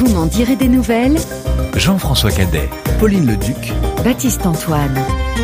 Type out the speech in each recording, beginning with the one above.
Vous m'en direz des nouvelles. Jean-François Cadet, Pauline Leduc, Baptiste Antoine.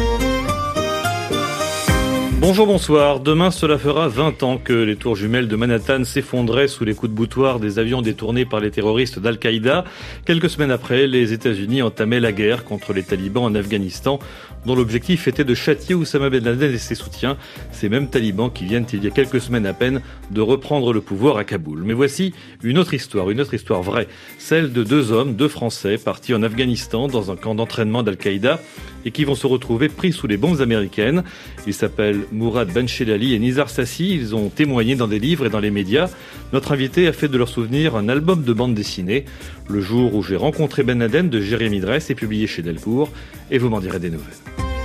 Bonjour, bonsoir. Demain, cela fera 20 ans que les tours jumelles de Manhattan s'effondraient sous les coups de boutoir des avions détournés par les terroristes d'Al-Qaïda. Quelques semaines après, les États-Unis entamaient la guerre contre les talibans en Afghanistan, dont l'objectif était de châtier Oussama Ben Laden et ses soutiens, ces mêmes talibans qui viennent, il y a quelques semaines à peine, de reprendre le pouvoir à Kaboul. Mais voici une autre histoire vraie, celle de deux Français partis en Afghanistan dans un camp d'entraînement d'Al-Qaïda et qui vont se retrouver pris sous les bombes américaines. Ils s'appellent Mourad Benchelali et Nizar Sassi. Ils ont témoigné dans des livres et dans les médias. Notre invité a fait de leur souvenir un album de bande dessinée. Le jour où j'ai rencontré Ben Laden de Jérémy Dress est publié chez Delcourt. Et vous m'en direz des nouvelles.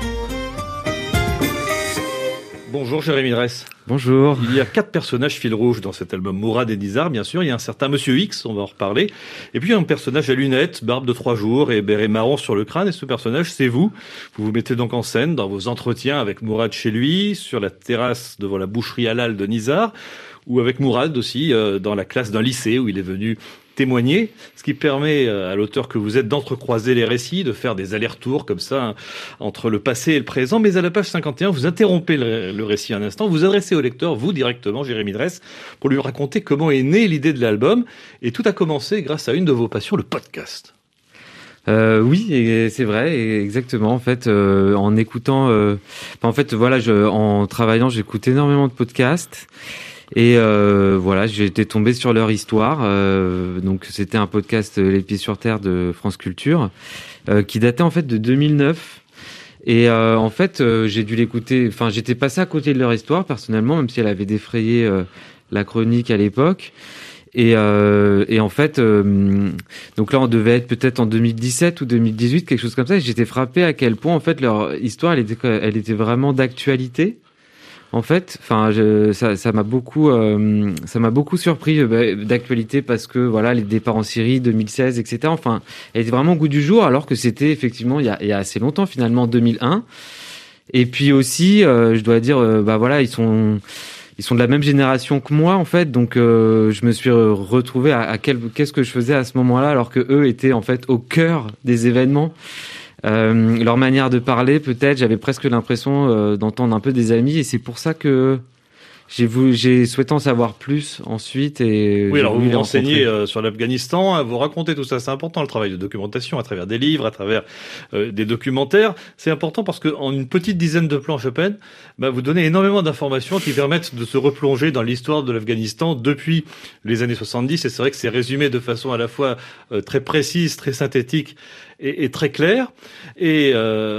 Bonjour Jérémy Dress. Bonjour. Il y a 4 personnages fil rouge dans cet album. Mourad et Nizar, bien sûr. Il y a un certain Monsieur X, on va en reparler. Et puis un personnage à lunettes, barbe de 3 jours et béret marron sur le crâne. Et ce personnage, c'est vous. Vous vous mettez donc en scène dans vos entretiens avec Mourad chez lui, sur la terrasse devant la boucherie halal de Nizar, ou avec Mourad aussi, dans la classe d'un lycée où il est venu témoigner, ce qui permet à l'auteur que vous êtes d'entrecroiser les récits, de faire des allers-retours comme ça entre le passé et le présent. Mais à la page 51, vous interrompez le récit un instant, vous adressez au lecteur, vous directement, Jérémy Dress, pour lui raconter comment est née l'idée de l'album. Et tout a commencé grâce à une de vos passions, le podcast. Oui, et c'est vrai, et exactement. En fait, en écoutant, en travaillant, j'écoute énormément de podcasts. Et voilà, j'ai été tombé sur leur histoire. Donc c'était un podcast Les Pieds sur Terre de France Culture qui datait en fait de 2009. Et en fait, j'ai dû l'écouter. Enfin, j'étais passé à côté de leur histoire personnellement, même si elle avait défrayé la chronique à l'époque. Et en fait, donc là, on devait être peut-être en 2017 ou 2018, quelque chose comme ça. Et j'étais frappé à quel point en fait leur histoire, elle était vraiment d'actualité. En fait, enfin, ça m'a beaucoup surpris d'actualité parce que voilà, les départs en Syrie 2016, etc. Enfin, elle était vraiment au goût du jour, alors que c'était effectivement il y a assez longtemps, finalement, 2001. Et puis aussi, je dois dire, voilà, ils sont de la même génération que moi, en fait. Donc, je me suis retrouvé qu'est-ce que je faisais à ce moment-là, alors que eux étaient en fait au cœur des événements. Leur manière de parler, peut-être, j'avais presque l'impression d'entendre un peu des amis, et c'est pour ça que j'ai souhaité en savoir plus ensuite. Et oui, alors vous vous renseignez sur l'Afghanistan, vous racontez tout ça, c'est important, le travail de documentation à travers des livres, à travers des documentaires. C'est important parce que en une petite dizaine de planches à peine, vous donnez énormément d'informations qui permettent de se replonger dans l'histoire de l'Afghanistan depuis les années 70. Et c'est vrai que c'est résumé de façon à la fois très précise, très synthétique et très claire. Et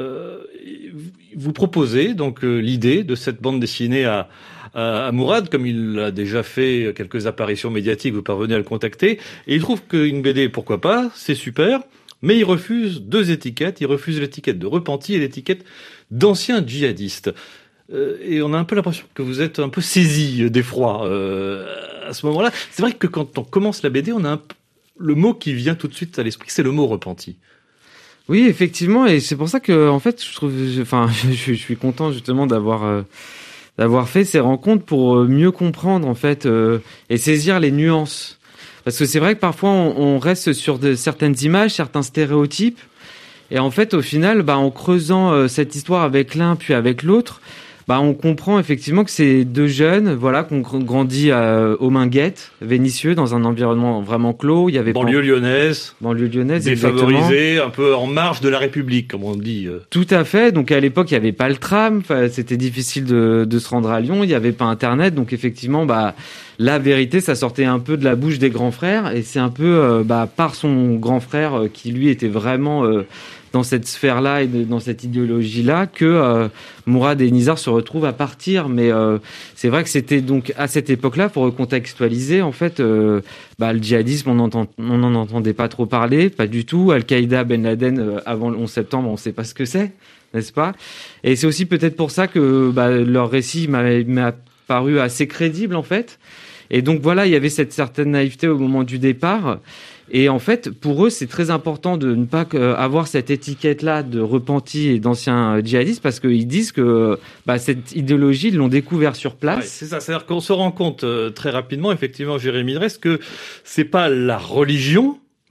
vous proposez donc l'idée de cette bande dessinée à Mourad, comme il a déjà fait quelques apparitions médiatiques, vous parvenez à le contacter, et il trouve qu'une BD, pourquoi pas, c'est super, mais il refuse 2 étiquettes. Il refuse l'étiquette de repenti et l'étiquette d'ancien djihadiste. Et on a un peu l'impression que vous êtes un peu saisi d'effroi à ce moment-là. C'est vrai que quand on commence la BD, on a le mot qui vient tout de suite à l'esprit, c'est le mot repenti. Oui, effectivement, et c'est pour ça que, en fait, je suis content justement d'avoir fait ces rencontres pour mieux comprendre, en fait, et saisir les nuances. Parce que c'est vrai que parfois on reste sur certaines images, certains stéréotypes, et en fait, au final, en creusant cette histoire avec l'un puis avec l'autre, on comprend effectivement que c'est 2 jeunes, voilà, qui ont grandi au Minguette, Vénissieux, dans un environnement vraiment clos. Il y avait banlieue lyonnaise, défavorisée, un peu en marge de la République, comme on dit. Tout à fait. Donc à l'époque, il y avait pas le tram, c'était difficile de se rendre à Lyon. Il y avait pas Internet, donc effectivement, la vérité, ça sortait un peu de la bouche des grands frères, et c'est un peu par son grand frère qui lui était vraiment dans cette sphère-là et dans cette idéologie-là que Mourad et Nizar se retrouvent à partir. Mais c'est vrai que c'était donc à cette époque-là, pour recontextualiser, en fait, le djihadisme, on n'en entendait pas trop parler, pas du tout. Al-Qaïda, Ben Laden, avant le 11 septembre, on ne sait pas ce que c'est, n'est-ce pas? Et c'est aussi peut-être pour ça que leur récit m'a paru assez crédible, en fait. Et donc voilà, il y avait cette certaine naïveté au moment du départ. Et en fait, pour eux, c'est très important de ne pas avoir cette étiquette-là de repenti et d'anciens djihadistes, parce qu'ils disent que cette idéologie, ils l'ont découvert sur place. Ouais, c'est ça, c'est-à-dire qu'on se rend compte très rapidement, effectivement, Jérémy Dress, que c'est pas la religion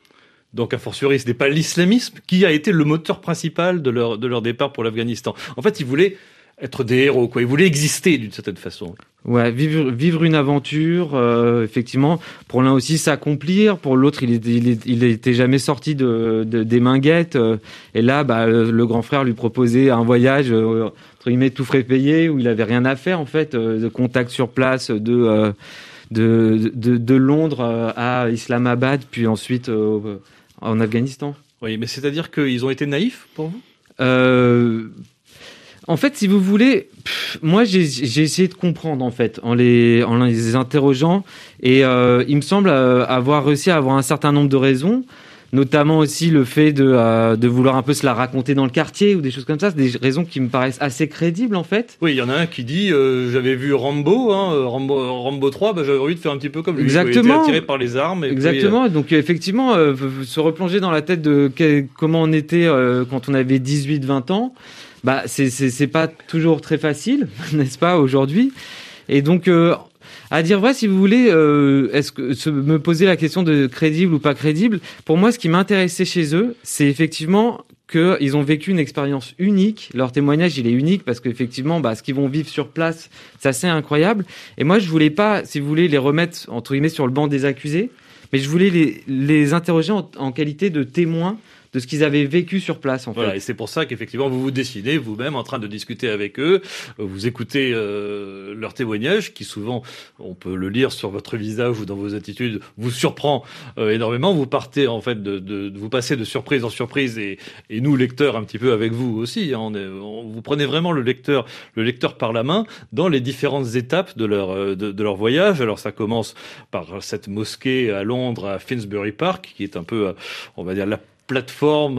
Donc, a fortiori, ce n'est pas l'islamisme qui a été le moteur principal de leur départ pour l'Afghanistan. En fait, ils voulaient être des héros, quoi. Ils voulaient exister d'une certaine façon. Ouais, vivre une aventure, effectivement. Pour l'un aussi s'accomplir, pour l'autre il était jamais sorti des Minguettes. Et là, le grand frère lui proposait un voyage entre guillemets tout frais payé où il avait rien à faire en fait, de contact sur place de Londres à Islamabad, puis ensuite en Afghanistan. Oui, mais c'est-à-dire qu'ils ont été naïfs pour vous ? En fait, si vous voulez, moi j'ai essayé de comprendre en fait en les interrogeant, et il me semble avoir réussi à avoir un certain nombre de raisons, notamment aussi le fait de vouloir un peu se la raconter dans le quartier ou des choses comme ça. C'est des raisons qui me paraissent assez crédibles en fait. Oui, il y en a un qui dit j'avais vu Rambo 3, j'avais envie de faire un petit peu comme lui. Exactement. Il était attiré par les armes. Et exactement. Puis, donc effectivement, se replonger dans la tête de comment on était quand on avait 18-20 ans. C'est pas toujours très facile, n'est-ce pas, aujourd'hui. Et donc, à dire vrai, si vous voulez, est-ce que me poser la question de crédible ou pas crédible, pour moi, ce qui m'intéressait chez eux, c'est effectivement qu'ils ont vécu une expérience unique. Leur témoignage, il est unique parce qu'effectivement, ce qu'ils vont vivre sur place, c'est assez incroyable. Et moi, je voulais pas, si vous voulez, les remettre, entre guillemets, sur le banc des accusés, mais je voulais les interroger en qualité de témoins de ce qu'ils avaient vécu sur place, en fait. Voilà, et c'est pour ça qu'effectivement, vous vous dessinez vous-même en train de discuter avec eux, vous écoutez leurs témoignages, qui souvent, on peut le lire sur votre visage ou dans vos attitudes, vous surprend énormément. Vous partez, en fait, vous passez de surprise en surprise, et nous, lecteurs, un petit peu avec vous aussi, hein, vous prenez vraiment le lecteur par la main dans les différentes étapes de leur voyage. Alors, ça commence par cette mosquée à Londres, à Finsbury Park, qui est un peu, on va dire, la plateforme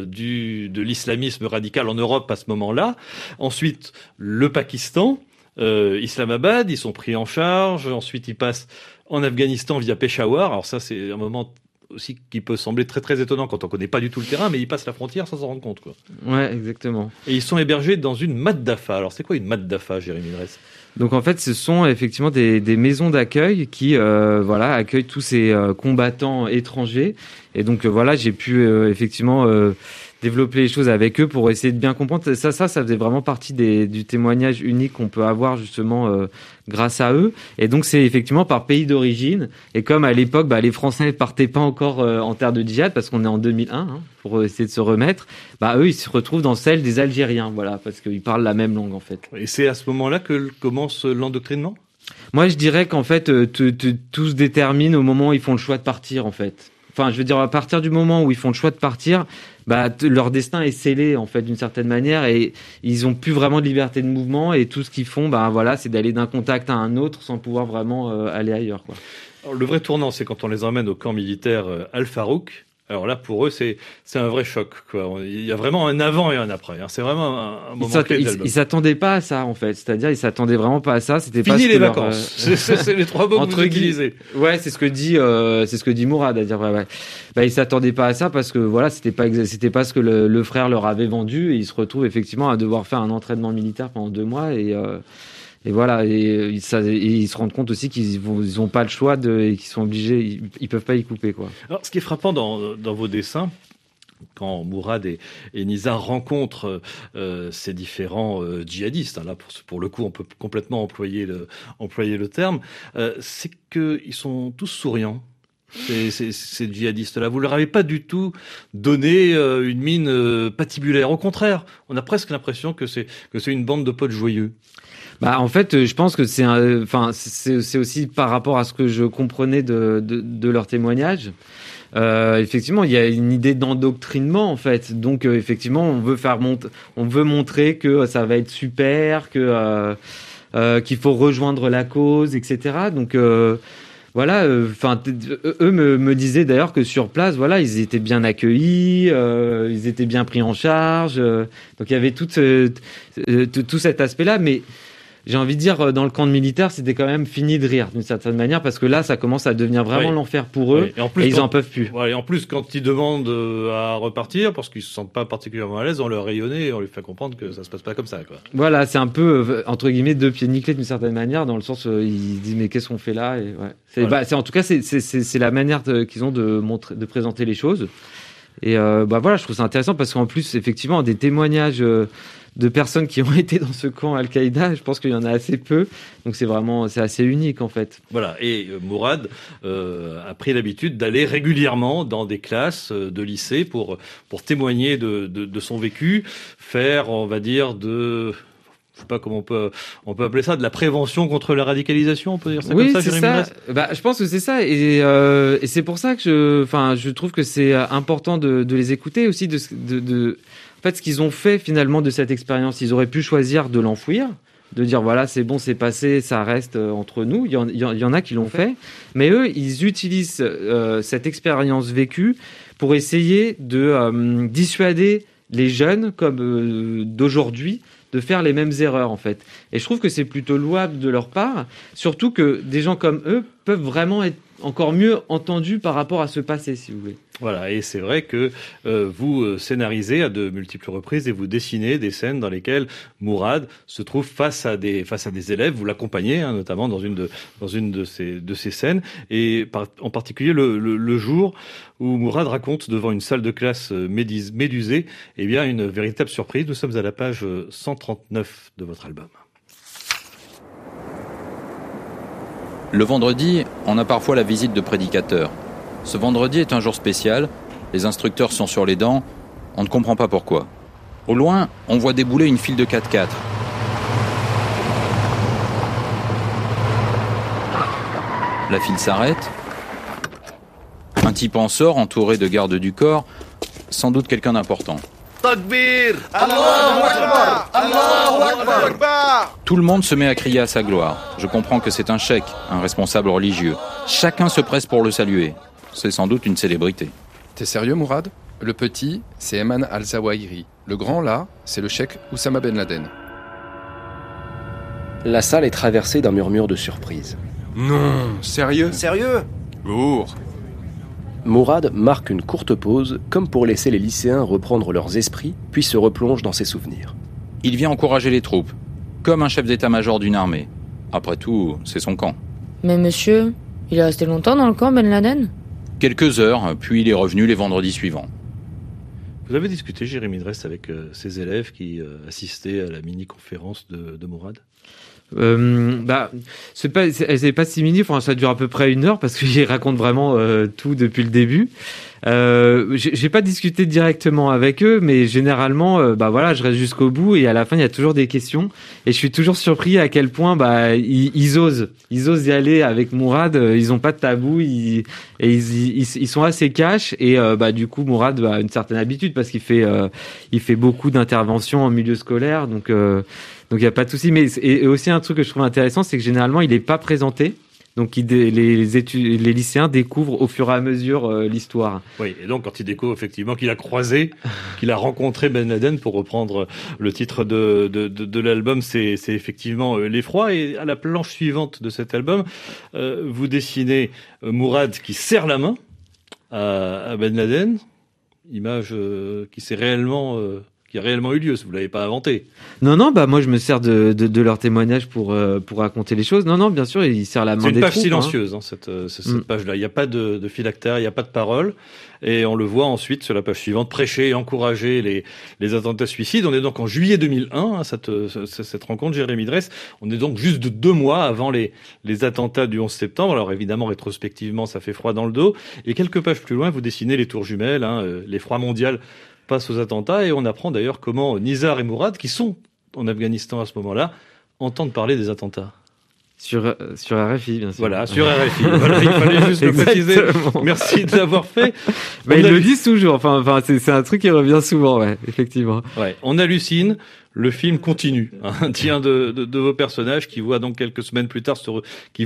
de l'islamisme radical en Europe à ce moment-là. Ensuite, le Pakistan, Islamabad, ils sont pris en charge. Ensuite, ils passent en Afghanistan via Peshawar. Alors ça, c'est un moment aussi qui peut sembler très très étonnant quand on connaît pas du tout le terrain, mais ils passent la frontière sans s'en rendre compte, quoi. Ouais, exactement. Et ils sont hébergés dans une maddafa. Alors c'est quoi une maddafa, Jérémy Dresse ? Donc en fait, ce sont effectivement des maisons d'accueil qui accueillent tous ces combattants étrangers. Et donc j'ai pu effectivement développer les choses avec eux pour essayer de bien comprendre. Ça faisait vraiment partie du témoignage unique qu'on peut avoir justement grâce à eux. Et donc c'est effectivement par pays d'origine. Et comme à l'époque, les Français ne partaient pas encore en terre de djihad, parce qu'on est en 2001, pour essayer de se remettre, eux, ils se retrouvent dans celle des Algériens, voilà, parce qu'ils parlent la même langue en fait. Et c'est à ce moment-là que commence l'endoctrinement ? Moi, je dirais qu'en fait, tout se détermine au moment où ils font le choix de partir, en fait. Enfin, je veux dire, à partir du moment où ils font le choix de partir, leur destin est scellé, en fait, d'une certaine manière, et ils ont plus vraiment de liberté de mouvement, et tout ce qu'ils font, c'est d'aller d'un contact à un autre sans pouvoir vraiment aller ailleurs, quoi. Alors, le vrai tournant, c'est quand on les emmène au camp militaire Al-Farouk. Alors là, pour eux, c'est un vrai choc, quoi. Il y a vraiment un avant et un après. C'est vraiment un moment clé de l'album. Ils s'attendaient pas à ça, en fait. C'est-à-dire, ils s'attendaient vraiment pas à ça. C'était fini pas les vacances. C'est les trois mots que vous utilisez. Ouais, c'est ce que dit Mourad, à dire ouais. Ils s'attendaient pas à ça parce que c'était pas ce que le frère leur avait vendu, et ils se retrouvent effectivement à devoir faire un entraînement militaire pendant 2 mois, et voilà, et ils se rendent compte aussi qu'ils ont pas le choix et qu'ils sont obligés, ils peuvent pas y couper, quoi. Alors, ce qui est frappant dans vos dessins, quand Mourad et Nizar rencontrent ces différents djihadistes, là pour le coup on peut complètement employer le terme, c'est qu'ils sont tous souriants. Ces djihadistes-là, vous leur avez pas du tout donné une mine patibulaire. Au contraire, on a presque l'impression que c'est une bande de potes joyeux. En fait, je pense que c'est aussi par rapport à ce que je comprenais de leur témoignage. Effectivement, il y a une idée d'endoctrinement, en fait. Donc, effectivement, on veut montrer que ça va être super, qu'il faut rejoindre la cause, etc. Donc, voilà, eux me disaient d'ailleurs que sur place, voilà, ils étaient bien accueillis, ils étaient bien pris en charge. Donc il y avait tout cet aspect-là, mais j'ai envie de dire, dans le camp de militaires, c'était quand même fini de rire d'une certaine manière, parce que là, ça commence à devenir vraiment l'enfer pour eux, et, en plus, ils en peuvent plus. Et en plus, quand ils demandent à repartir, parce qu'ils se sentent pas particulièrement à l'aise, on leur rayonnait et on lui fait comprendre que ça se passe pas comme ça, quoi. Voilà, c'est un peu, entre guillemets, deux pieds nickelés d'une certaine manière, dans le sens où ils disent, mais qu'est-ce qu'on fait là? Et en tout cas, c'est la manière qu'ils ont de présenter les choses. Et voilà, je trouve ça intéressant parce qu'en plus, effectivement, des témoignages de personnes qui ont été dans ce camp Al-Qaïda, je pense qu'il y en a assez peu, donc c'est assez unique en fait. Voilà, et Mourad a pris l'habitude d'aller régulièrement dans des classes de lycée pour témoigner de son vécu, faire, on va dire, je sais pas comment on peut appeler ça, de la prévention contre la radicalisation, on peut dire ça comme ça, Jérémy Dresse ? Je pense que c'est ça, et c'est pour ça que je trouve que c'est important de les écouter aussi, en fait, ce qu'ils ont fait finalement de cette expérience. Ils auraient pu choisir de l'enfouir, de dire voilà, c'est bon, c'est passé, ça reste entre nous. Il y en a qui l'ont fait, mais eux, ils utilisent cette expérience vécue pour essayer de dissuader les jeunes comme d'aujourd'hui de faire les mêmes erreurs en fait. Et je trouve que c'est plutôt louable de leur part, surtout que des gens comme eux peuvent vraiment être encore mieux entendus par rapport à ce passé, si vous voulez. Voilà, et c'est vrai que vous scénarisez à de multiples reprises et vous dessinez des scènes dans lesquelles Mourad se trouve face à des élèves. Vous l'accompagnez, notamment dans une de ces scènes, et en particulier le jour où Mourad raconte devant une salle de classe médusée, eh bien une véritable surprise. Nous sommes à la page 139 de votre album. Le vendredi, on a parfois la visite de prédicateurs. Ce vendredi est un jour spécial, les instructeurs sont sur les dents, on ne comprend pas pourquoi. Au loin, on voit débouler une file de 4x4. La file s'arrête. Un type en sort, entouré de gardes du corps, sans doute quelqu'un d'important. Takbir! Allahu Akbar! Allahu Akbar! Tout le monde se met à crier à sa gloire. Je comprends que c'est un cheikh, un responsable religieux. Chacun se presse pour le saluer. C'est sans doute une célébrité. T'es sérieux, Mourad ? Le petit, c'est Ayman al-Zawahiri. Le grand, là, c'est le cheikh Oussama Ben Laden. La salle est traversée d'un murmure de surprise. Non, sérieux ? Sérieux ? Lourd. Mourad marque une courte pause, comme pour laisser les lycéens reprendre leurs esprits, puis se replonge dans ses souvenirs. Il vient encourager les troupes, comme un chef d'état-major d'une armée. Après tout, c'est son camp. Mais monsieur, il est resté longtemps dans le camp, Ben Laden ? Quelques heures, puis il est revenu les vendredis suivants. Vous avez discuté, Jérémy Dresse, avec ces élèves qui assistaient à la mini-conférence de Mourad ? Elle n'est pas si mini, ça dure à peu près 1 heure parce qu'il raconte vraiment tout depuis le début. J'ai pas discuté directement avec eux, mais généralement, je reste jusqu'au bout et à la fin il y a toujours des questions et je suis toujours surpris à quel point ils osent y aller avec Mourad. Ils ont pas de tabou, ils sont assez cash et du coup Mourad a une certaine habitude parce qu'il fait beaucoup d'interventions en milieu scolaire, donc il y a pas de souci. Mais et aussi un truc que je trouve intéressant, c'est que généralement il est pas présenté. Donc les lycéens découvrent au fur et à mesure l'histoire. Oui, et donc quand ils découvrent effectivement qu'il a rencontré Ben Laden, pour reprendre le titre de l'album, c'est effectivement l'effroi. Et à la planche suivante de cet album, vous dessinez Mourad qui serre la main à Ben Laden, image qui a réellement eu lieu, si vous l'avez pas inventé. Non, moi je me sers de leur témoignage pour raconter les choses. Non, bien sûr, ils serrent la main des troupes. C'est une page silencieuse, cette page-là. Il n'y a pas de phylactère, il n'y a pas de parole. Et on le voit ensuite sur la page suivante, prêcher et encourager les attentats suicides. On est donc en juillet 2001, cette rencontre, Jérémy Dresse. On est donc juste de 2 mois avant les attentats du 11 septembre. Alors évidemment, rétrospectivement, ça fait froid dans le dos. Et quelques pages plus loin, vous dessinez les tours jumelles, l'effroi mondial passe aux attentats, et on apprend d'ailleurs comment Nizar et Mourad, qui sont en Afghanistan à ce moment-là, entendent parler des attentats. Sur RFI, bien sûr. Voilà, sur RFI. Voilà, il fallait juste le préciser. Merci de l'avoir fait. Ils le disent toujours. C'est un truc qui revient souvent, ouais, effectivement. Ouais, on hallucine. le film continue. Tient de vos personnages qui vont quelques semaines plus tard se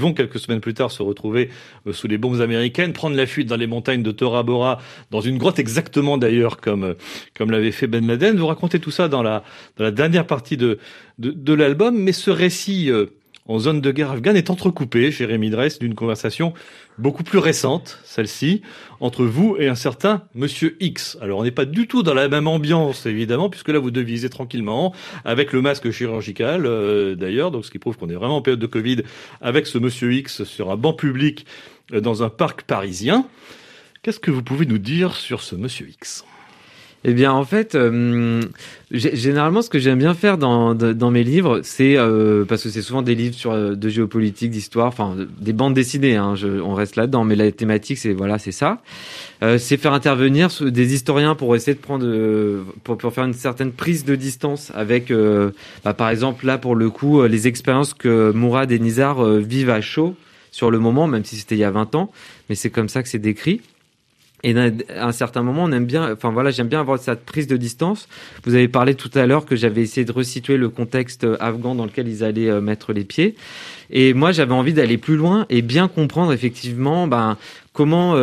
retrouver sous les bombes américaines, prendre la fuite dans les montagnes de Tora Bora, dans une grotte exactement d'ailleurs comme l'avait fait Ben Laden. Vous racontez tout ça dans la dernière partie de l'album, mais ce récit en zone de guerre afghane est entrecoupé, Jérémy Dresse, d'une conversation beaucoup plus récente, celle-ci, entre vous et un certain Monsieur X. Alors on n'est pas du tout dans la même ambiance, évidemment, puisque là vous devisez tranquillement, avec le masque chirurgical d'ailleurs, donc ce qui prouve qu'on est vraiment en période de Covid, avec ce Monsieur X sur un banc public dans un parc parisien. Qu'est-ce que vous pouvez nous dire sur ce Monsieur X ? Eh bien, en fait, généralement, ce que j'aime bien faire dans mes livres, c'est parce que c'est souvent des livres de géopolitique, d'histoire, enfin des bandes dessinées. On reste là-dedans, mais la thématique, c'est ça. C'est faire intervenir des historiens pour essayer de prendre, pour faire une certaine prise de distance avec, par exemple, là pour le coup, les expériences que Mourad et Nizar vivent à chaud sur le moment, même si c'était il y a 20 ans, mais c'est comme ça que c'est décrit. Et à un certain moment, j'aime bien avoir cette prise de distance. Vous avez parlé tout à l'heure que j'avais essayé de resituer le contexte afghan dans lequel ils allaient mettre les pieds. Et moi, j'avais envie d'aller plus loin et bien comprendre effectivement, comment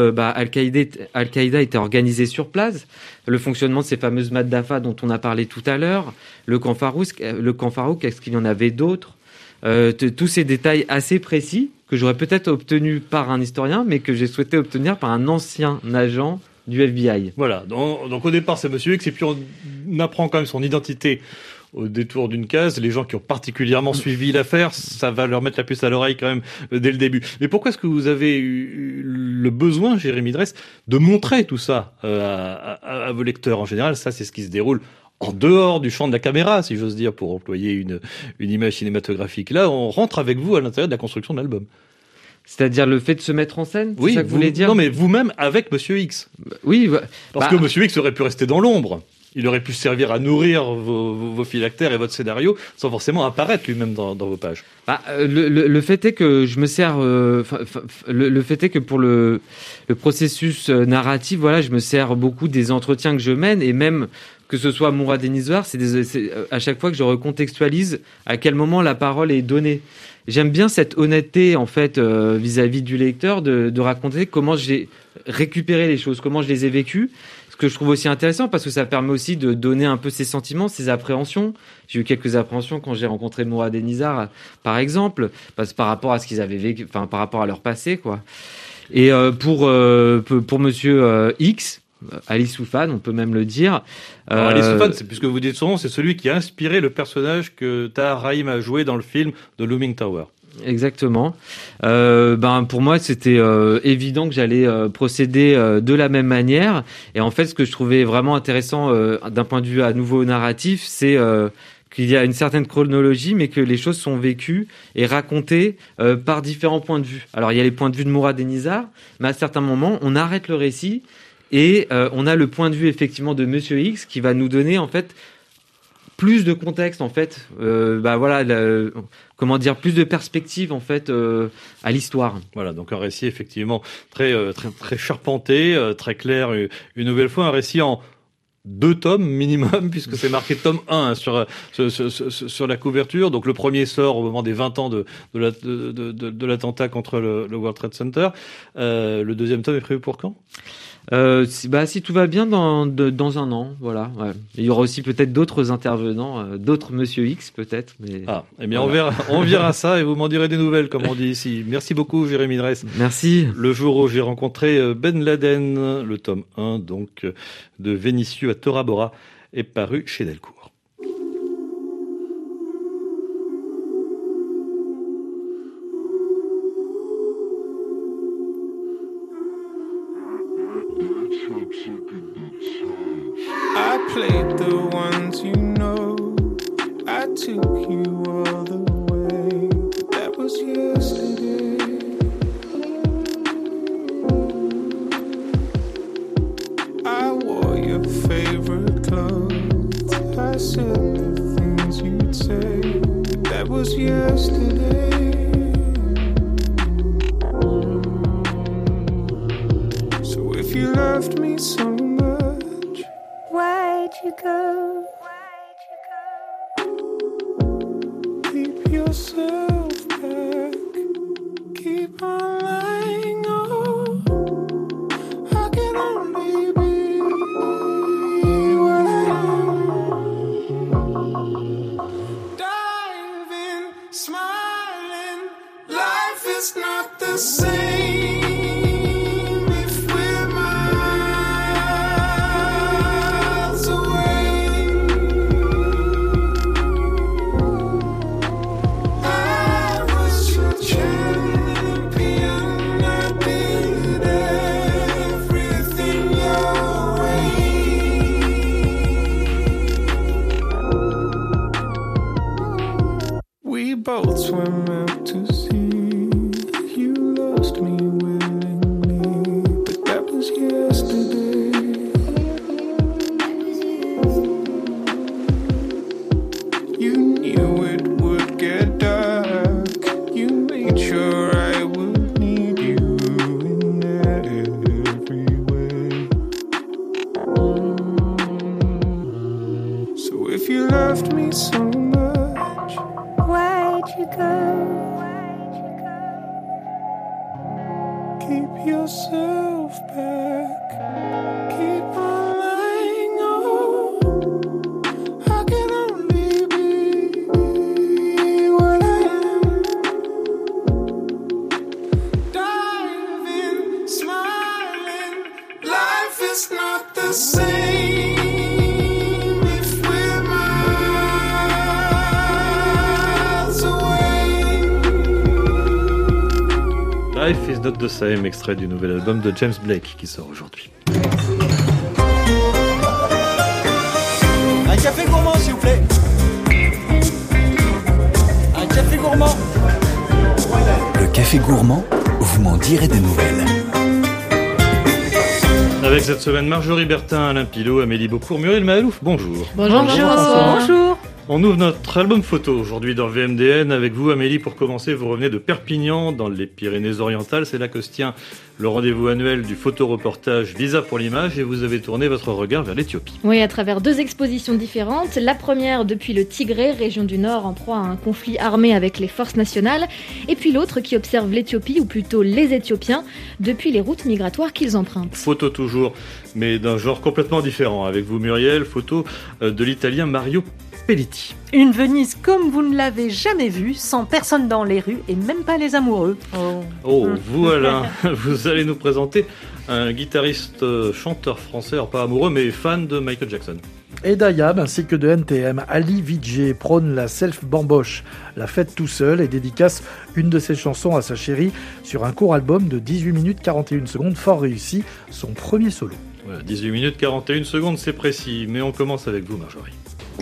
Al-Qaïda était organisé sur place, le fonctionnement de ces fameuses Maddafa dont on a parlé tout à l'heure, le camp Farouk, est-ce qu'il y en avait d'autres? Tous ces détails assez précis que j'aurais peut-être obtenu par un historien, mais que j'ai souhaité obtenir par un ancien agent du FBI. Voilà, donc au départ c'est Monsieur X, et puis on apprend quand même son identité au détour d'une case. Les gens qui ont particulièrement suivi l'affaire, ça va leur mettre la puce à l'oreille quand même dès le début. Mais pourquoi est-ce que vous avez eu le besoin, Jérémy Dresse, de montrer tout ça à vos lecteurs? En général, ça c'est ce qui se déroule en dehors du champ de la caméra, si j'ose dire, pour employer une image cinématographique. Là, on rentre avec vous à l'intérieur de la construction de l'album. C'est-à-dire le fait de se mettre en scène, oui, c'est ça que vous voulez dire? Non, mais vous-même avec Monsieur X. Oui. Parce que Monsieur X aurait pu rester dans l'ombre. Il aurait pu servir à nourrir vos phylactères et votre scénario sans forcément apparaître lui-même dans vos pages. Le fait est que je me sers. Le fait est que pour le processus narratif, voilà, je me sers beaucoup des entretiens que je mène, et même que ce soit Mourad et Nizar, c'est à chaque fois que je recontextualise à quel moment la parole est donnée. J'aime bien cette honnêteté en fait vis-à-vis du lecteur de raconter comment j'ai récupéré les choses, comment je les ai vécues. Ce que je trouve aussi intéressant parce que ça permet aussi de donner un peu ses sentiments, ses appréhensions. J'ai eu quelques appréhensions quand j'ai rencontré Mourad et Nizar, par exemple, parce par rapport à ce qu'ils avaient vécu, enfin par rapport à leur passé, quoi. Et pour Monsieur X, Ali Soufan, on peut même le dire. Ali Soufan, c'est puisque vous dites son nom, c'est celui qui a inspiré le personnage que Tahar Rahim a joué dans le film The Looming Tower. Exactement. Pour moi, c'était évident que j'allais procéder de la même manière. Et en fait, ce que je trouvais vraiment intéressant d'un point de vue à nouveau narratif, c'est qu'il y a une certaine chronologie, mais que les choses sont vécues et racontées par différents points de vue. Alors, il y a les points de vue de Mourad et Nizar, mais à certains moments, on arrête le récit et on a le point de vue effectivement de Monsieur X qui va nous donner en fait plus de contexte en fait, plus de perspective en fait à l'histoire. Voilà, donc un récit effectivement très charpenté, très clair, une nouvelle fois un récit en 2 tomes minimum, puisque c'est marqué tome 1 sur la couverture. Donc le premier sort au moment des 20 ans de l'attentat contre le World Trade Center. Le deuxième tome est prévu pour quand? Si tout va bien dans un an, voilà. Ouais. Il y aura aussi peut-être d'autres intervenants, d'autres Monsieur X peut-être. Mais voilà. on verra ça et vous m'en direz des nouvelles, comme on dit ici. Merci beaucoup, Jérémy Dresse. Merci. Le jour où j'ai rencontré Ben Laden, le tome 1 donc de Vénitieux à Tora Bora est paru chez Delcourt. I played the ones you know. I took you all the way. But that was yesterday. I wore your favorite clothes. I said the things you'd say. But that was yesterday. So if you loved me so much, why'd you go? willingly, but that was yesterday. You knew it would get dark. You made sure I would need you in every way. So if you loved me so much, why'd you go? Keep yourself back. Keep on lying. Oh, I can only be what I am. Diving, smiling. Life is not the same if we're miles away. Life is not the same, extrait du nouvel album de James Blake qui sort aujourd'hui. Un café gourmand, s'il vous plaît. Un café gourmand. Le café gourmand, vous m'en direz des nouvelles. Avec cette semaine Marjorie Bertin, Alain Pilot, Amélie Beaucourt, Muriel Mahalouf, bonjour. Bonjour. Bonjour. On ouvre notre album photo aujourd'hui dans VMDN avec vous Amélie. Pour commencer, vous revenez de Perpignan dans les Pyrénées-Orientales. C'est là que se tient le rendez-vous annuel du photoreportage Visa pour l'image et vous avez tourné votre regard vers l'Éthiopie. Oui, à travers 2 expositions différentes. La première depuis le Tigré, région du Nord en proie à un conflit armé avec les forces nationales. Et puis l'autre qui observe l'Éthiopie, ou plutôt les Éthiopiens, depuis les routes migratoires qu'ils empruntent. Photo toujours, mais d'un genre complètement différent. Avec vous Muriel, photo de l'Italien Mario Pelletti. Une Venise comme vous ne l'avez jamais vue, sans personne dans les rues et même pas les amoureux. Oh, vous Alain, vous allez nous présenter un guitariste chanteur français, alors pas amoureux mais fan de Michael Jackson. Et d'Ayab ainsi que de NTM, Ali Vijay prône la self-bamboche, la fête tout seul et dédicace une de ses chansons à sa chérie sur un court album de 18 minutes 41 secondes, fort réussi, son premier solo. Voilà, 18 minutes 41 secondes, c'est précis, mais on commence avec vous Marjorie.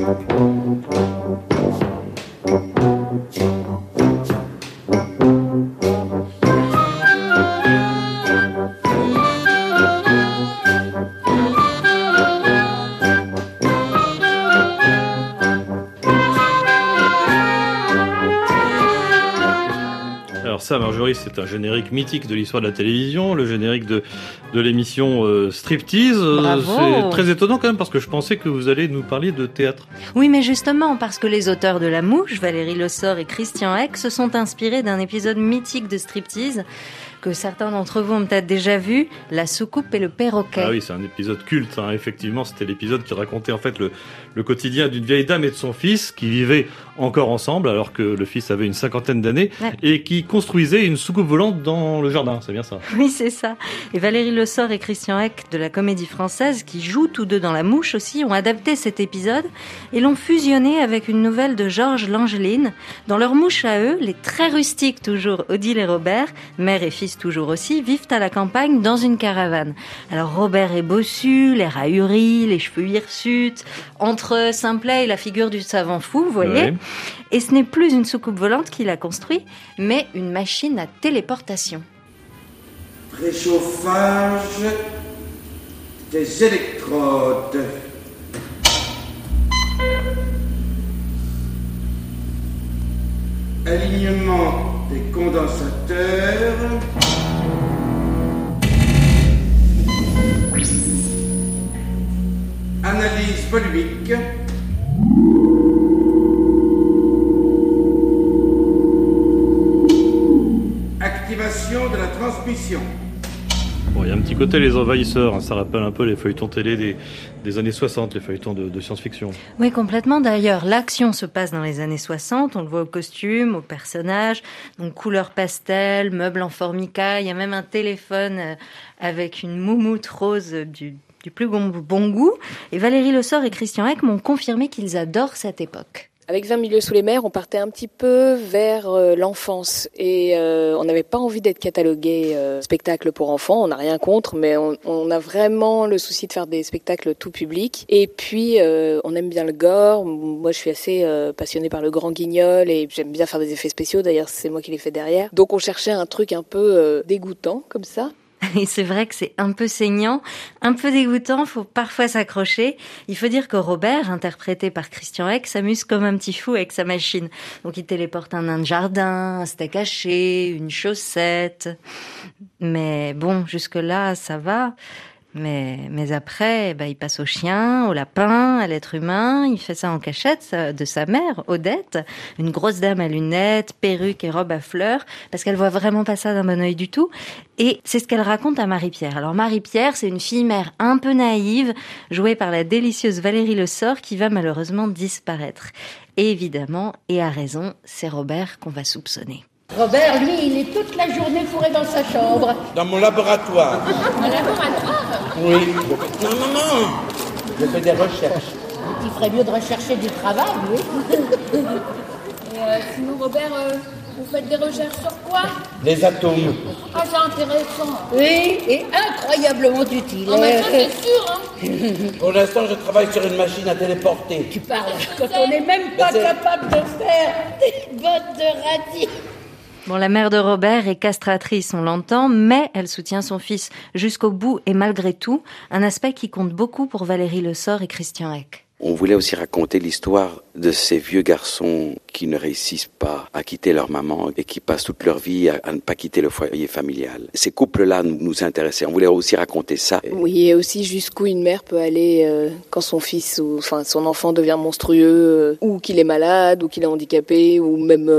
Alors ça, Marjorie, c'est un générique mythique de l'histoire de la télévision, le générique de l'émission Striptease. C'est très étonnant quand même parce que je pensais que vous allez nous parler de théâtre. Oui, mais justement, parce que les auteurs de La Mouche, Valérie Le Sort et Christian Eck, se sont inspirés d'un épisode mythique de Striptease que certains d'entre vous ont peut-être déjà vu, La soucoupe et le perroquet. Ah oui, c'est un épisode culte, hein. Effectivement, c'était l'épisode qui racontait en fait le quotidien d'une vieille dame et de son fils qui vivaient encore ensemble alors que le fils avait une 50aine d'années et qui construisaient une soucoupe volante dans le jardin, c'est bien ça? Oui, c'est ça. Et Valérie Le Sort et Christian Eck de la Comédie Française, qui jouent tous deux dans La Mouche aussi, ont adapté cet épisode et l'ont fusionné avec une nouvelle de Georges Langeline. Dans leur mouche à eux, les très rustiques toujours, Odile et Robert, mère et fils toujours aussi, vivent à la campagne dans une caravane. Alors Robert est bossu, l'air ahuri, les cheveux hirsutes, entre Simplet et la figure du savant fou, vous voyez. Ouais. Et ce n'est plus une soucoupe volante qu'il a construit, mais une machine à téléportation. Préchauffage des électrodes. Alignement des condensateurs. Analyse volumique. Activation de la transmission. Bon, il y a un petit côté les envahisseurs, hein, ça rappelle un peu les feuilletons télé des années 60, les feuilletons de science-fiction. Oui, complètement. D'ailleurs, l'action se passe dans les années 60, on le voit au costume, au personnage, donc couleur pastel, meubles en formica, il y a même un téléphone avec une moumoute rose du plus bon goût. Et Valérie Le Sort et Christian Eck m'ont confirmé qu'ils adorent cette époque. Avec 20 milieux sous les mers, on partait un petit peu vers l'enfance et on n'avait pas envie d'être catalogué spectacle pour enfants, on n'a rien contre, mais on a vraiment le souci de faire des spectacles tout public. Et puis, on aime bien le gore. Moi, je suis assez passionnée par le Grand Guignol et j'aime bien faire des effets spéciaux. D'ailleurs, c'est moi qui les fais derrière. Donc, on cherchait un truc un peu dégoûtant, comme ça. Et c'est vrai que c'est un peu saignant, un peu dégoûtant, faut parfois s'accrocher. Il faut dire que Robert, interprété par Christian Eck, s'amuse comme un petit fou avec sa machine. Donc il téléporte un nain de jardin, un steak haché, une chaussette. Mais bon, jusque-là, ça va. Mais après, il passe au chien, au lapin, à l'être humain. Il fait ça en cachette de sa mère, Odette, une grosse dame à lunettes, perruque et robe à fleurs, parce qu'elle voit vraiment pas ça d'un bon œil du tout. Et c'est ce qu'elle raconte à Marie-Pierre. Alors Marie-Pierre, c'est une fille-mère un peu naïve, jouée par la délicieuse Valérie Le Sort, qui va malheureusement disparaître. Et évidemment, et à raison, c'est Robert qu'on va soupçonner. Robert, lui, il est toute la journée fourré dans sa chambre. Dans mon laboratoire. Un laboratoire? Oui. Non. Je fais des recherches. Il ferait mieux de rechercher du travail, oui. Et sinon, Robert, vous faites des recherches sur quoi? Les atomes. Ah, c'est intéressant. Oui, et incroyablement utile. Oh, mais ça, c'est sûr, hein. Pour l'instant, je travaille sur une machine à téléporter. Tu parles quand on n'est même pas capable de faire des bottes de radis. Bon, la mère de Robert est castratrice, on l'entend, mais elle soutient son fils jusqu'au bout et malgré tout, un aspect qui compte beaucoup pour Valérie Le Sort et Christian Eck. On voulait aussi raconter l'histoire de ces vieux garçons qui ne réussissent pas à quitter leur maman et qui passent toute leur vie à ne pas quitter le foyer familial. Ces couples-là nous intéressaient. On voulait aussi raconter ça. Oui, et aussi jusqu'où une mère peut aller quand son fils ou son enfant devient monstrueux, ou qu'il est malade, ou qu'il est handicapé, ou même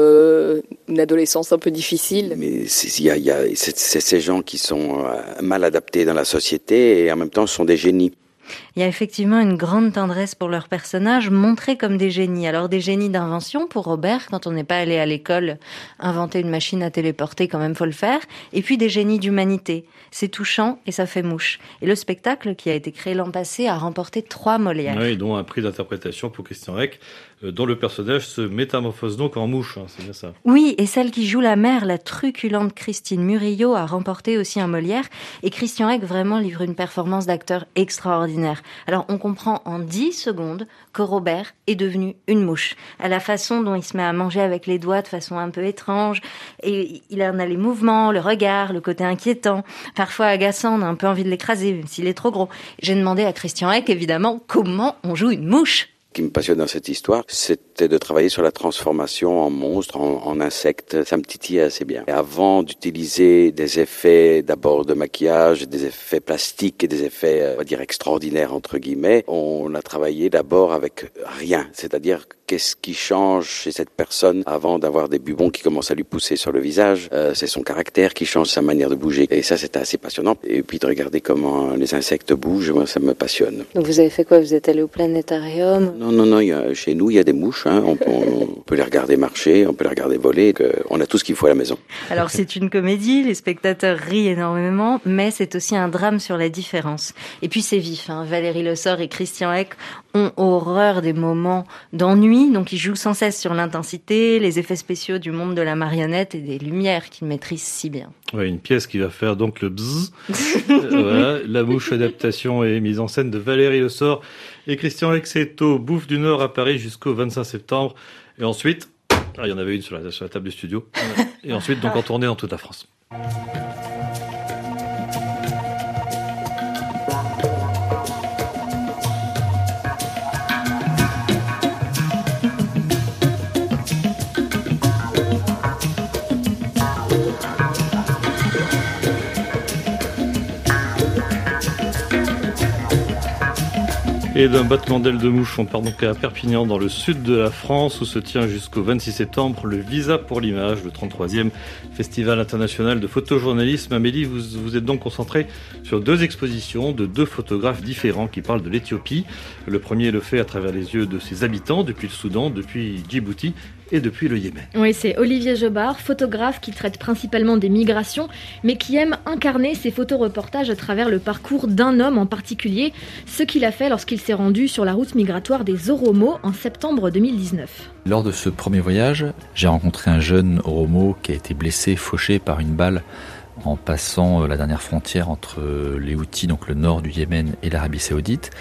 une adolescence un peu difficile. Mais il y a ces gens qui sont mal adaptés dans la société et en même temps sont des génies. Il y a effectivement une grande tendresse pour leurs personnages, montrés comme des génies. Alors des génies d'invention pour Robert, quand on n'est pas allé à l'école, inventer une machine à téléporter, quand même faut le faire. Et puis des génies d'humanité. C'est touchant et ça fait mouche. Et le spectacle, qui a été créé l'an passé, a remporté 3 Molières. Oui, dont un prix d'interprétation pour Christian Eck, dont le personnage se métamorphose donc en mouche, hein, c'est bien ça. Oui, et celle qui joue la mère, la truculente Christine Murillo, a remporté aussi un Molière. Et Christian Eck vraiment livre une performance d'acteur extraordinaire. Alors on comprend en 10 secondes que Robert est devenu une mouche. À la façon dont il se met à manger avec les doigts de façon un peu étrange. Et il en a les mouvements, le regard, le côté inquiétant. Parfois agaçant, on a un peu envie de l'écraser, même s'il est trop gros. J'ai demandé à Christian Eck, évidemment, comment on joue une mouche. Ce qui me passionne dans cette histoire, c'était de travailler sur la transformation en monstre, en insecte. Ça me titillait assez bien. Et avant d'utiliser des effets d'abord de maquillage, des effets plastiques et des effets, on va dire, extraordinaires, entre guillemets, on a travaillé d'abord avec rien. C'est-à-dire, qu'est-ce qui change chez cette personne avant d'avoir des bubons qui commencent à lui pousser sur le visage. C'est son caractère qui change, sa manière de bouger. Et ça, c'était assez passionnant. Et puis de regarder comment les insectes bougent, moi, ça me passionne. Donc vous avez fait quoi? Vous êtes allé au planétarium? Non, chez nous, il y a des mouches. Hein. On peut les regarder marcher, on peut les regarder voler. On a tout ce qu'il faut à la maison. Alors c'est une comédie, les spectateurs rient énormément, mais c'est aussi un drame sur la différence. Et puis c'est vif, hein. Valérie Le Sort et Christian Eck ont horreur des moments d'ennui, donc ils jouent sans cesse sur l'intensité, les effets spéciaux du monde de la marionnette et des lumières qu'ils maîtrisent si bien. Ouais, une pièce qui va faire donc le bzzz. Voilà, La Mouche, adaptation et mise en scène de Valérie Le Sort et Christian Eck. C'est au Bouffe du Nord à Paris jusqu'au 25 septembre. Et ensuite, il y en avait une sur la table du studio. Et ensuite, donc en tournée dans toute la France. Et d'un battement d'aile de mouche, on part donc à Perpignan, dans le sud de la France, où se tient jusqu'au 26 septembre le Visa pour l'image, le 33e Festival international de photojournalisme. Amélie, vous êtes donc concentrée sur 2 expositions de 2 photographes différents qui parlent de l'Éthiopie. Le premier le fait à travers les yeux de ses habitants, depuis le Soudan, depuis Djibouti, et depuis le Yémen. Oui, c'est Olivier Jobard, photographe qui traite principalement des migrations, mais qui aime incarner ses photoreportages à travers le parcours d'un homme en particulier, ce qu'il a fait lorsqu'il s'est rendu sur la route migratoire des Oromo en septembre 2019. Lors de ce premier voyage, j'ai rencontré un jeune Oromo qui a été blessé, fauché par une balle en passant la dernière frontière entre les Houthis, donc le nord du Yémen, et l'Arabie Saoudite.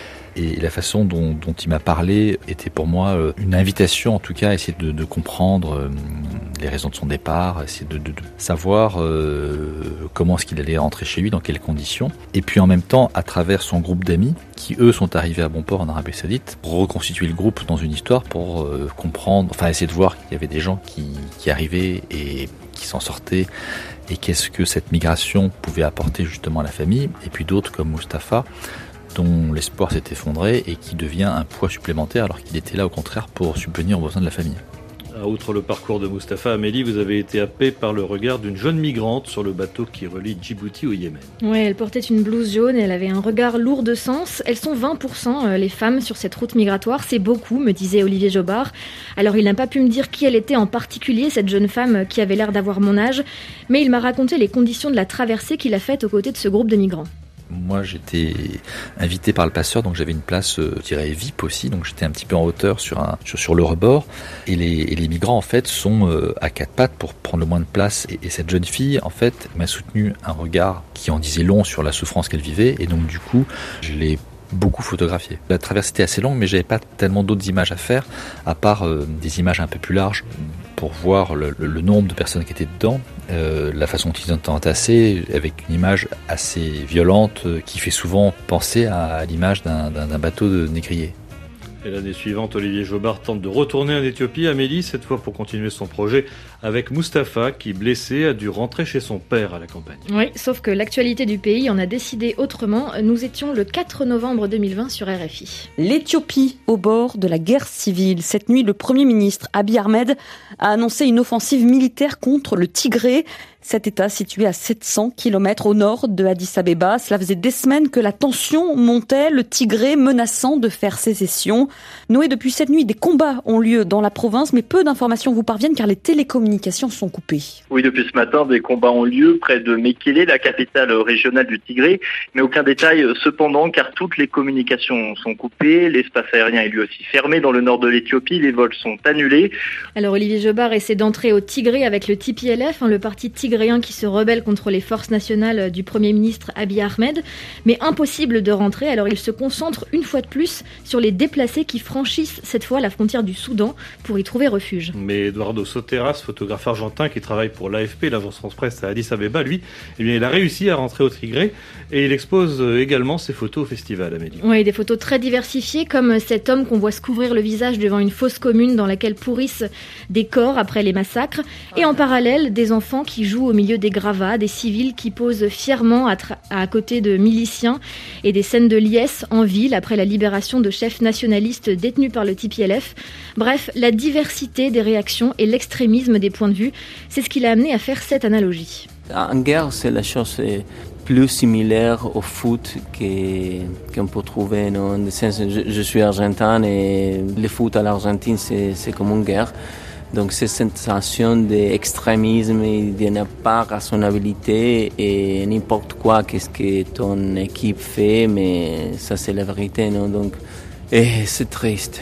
Et la façon dont il m'a parlé était pour moi une invitation, en tout cas, à essayer de comprendre les raisons de son départ, essayer de savoir comment est-ce qu'il allait rentrer chez lui, dans quelles conditions. Et puis en même temps, à travers son groupe d'amis, qui eux sont arrivés à bon port en Arabie Saoudite, pour reconstituer le groupe dans une histoire, pour comprendre, enfin essayer de voir qu'il y avait des gens qui arrivaient et qui s'en sortaient, et qu'est-ce que cette migration pouvait apporter justement à la famille, et puis d'autres comme Mustapha, dont l'espoir s'est effondré et qui devient un poids supplémentaire alors qu'il était là au contraire pour subvenir aux besoins de la famille. Outre le parcours de Mustapha, Amélie, vous avez été happée par le regard d'une jeune migrante sur le bateau qui relie Djibouti au Yémen. Oui, elle portait une blouse jaune et elle avait un regard lourd de sens. Elles sont 20% les femmes sur cette route migratoire, c'est beaucoup, me disait Olivier Jobard. Alors il n'a pas pu me dire qui elle était en particulier, cette jeune femme qui avait l'air d'avoir mon âge, mais il m'a raconté les conditions de la traversée qu'il a faite aux côtés de ce groupe de migrants. Moi, j'étais invité par le passeur, donc j'avais une place, je dirais, VIP aussi, donc j'étais un petit peu en hauteur sur le rebord. Et les migrants, en fait, sont à quatre pattes pour prendre le moins de place. Et cette jeune fille, en fait, m'a soutenu un regard qui en disait long sur la souffrance qu'elle vivait. Et donc, du coup, je l'ai beaucoup photographié. La traversée était assez longue, mais j'avais pas tellement d'autres images à faire, à part des images un peu plus larges pour voir le nombre de personnes qui étaient dedans, la façon dont ils étaient entassés, avec une image assez violente qui fait souvent penser à l'image d'un bateau de négrier. Et l'année suivante, Olivier Jobard tente de retourner en Éthiopie, Amélie, cette fois pour continuer son projet avec Mustapha, qui, blessé, a dû rentrer chez son père à la campagne. Oui, sauf que l'actualité du pays en a décidé autrement. Nous étions le 4 novembre 2020 sur RFI. L'Éthiopie au bord de la guerre civile. Cette nuit, le Premier ministre Abiy Ahmed a annoncé une offensive militaire contre le Tigré. Cet État situé à 700 km au nord de Addis Abeba. Cela faisait des semaines que la tension montait, le Tigré menaçant de faire sécession. Noé, depuis cette nuit, des combats ont lieu dans la province, mais peu d'informations vous parviennent car les télécommunications sont coupées. Oui, depuis ce matin, des combats ont lieu près de Mekele, la capitale régionale du Tigré, mais aucun détail cependant car toutes les communications sont coupées. L'espace aérien est lui aussi fermé dans le nord de l'Éthiopie, les vols sont annulés. Alors Olivier Jobard essaie d'entrer au Tigré avec le TPLF, le parti tigréen qui se rebelle contre les forces nationales du Premier ministre Abiy Ahmed, mais impossible de rentrer, alors il se concentre une fois de plus sur les déplacés qui franchissent cette fois la frontière du Soudan pour y trouver refuge. Mais Eduardo Soteras, photographe argentin qui travaille pour l'AFP, l'agence France-Presse à Addis Abeba, lui, eh bien, il a réussi à rentrer au Tigré et il expose également ses photos au festival, Amélie. Oui, des photos très diversifiées, comme cet homme qu'on voit se couvrir le visage devant une fosse commune dans laquelle pourrissent des corps après les massacres, et en parallèle, des enfants qui jouent au milieu des gravats, des civils qui posent fièrement à côté de miliciens, et des scènes de liesse en ville après la libération de chefs nationalistes détenus par le TPLF. Bref, la diversité des réactions et l'extrémisme des points de vue, c'est ce qui l'a amené à faire cette analogie. En guerre, c'est la chose plus similaire au foot qu'on peut trouver. Non? Je suis argentin et le foot à l'Argentine, c'est comme une guerre. Donc cette sensation d'extrémisme, il n'y a pas de raisonnabilité et n'importe quoi, qu'est-ce que ton équipe fait, mais ça c'est la vérité. Non? Donc, et c'est triste.